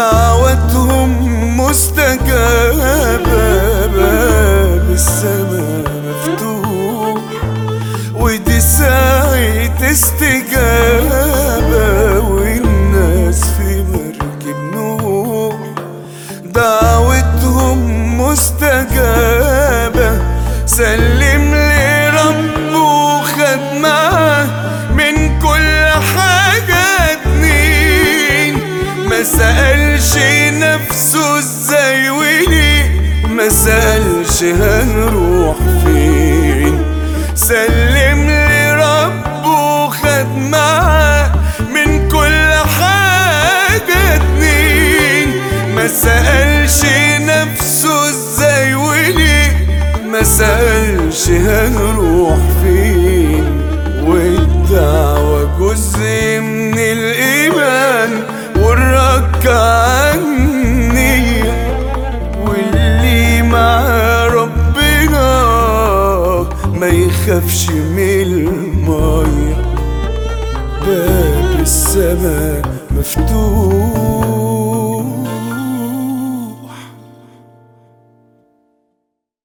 دعوتهم مستجابة، باب السما مفتوح، ودي ساعة استجابة، والناس في مركب نوح. دعوتهم مستجابة، سلم لربه خد معاه من كل حاجة اتنين. ما سألش نفسه ازاي وليه، ما سألش هنروح فين. سلم لربه خد معاه من كل حاجة اتنين. ما سألش نفسه ازاي وليه، ما سألش هنروح فين. والدعوة جزء من الإيمان، والركعة النية، واللي مع ربنا ما يخافش من المية. باب السما مفتوح.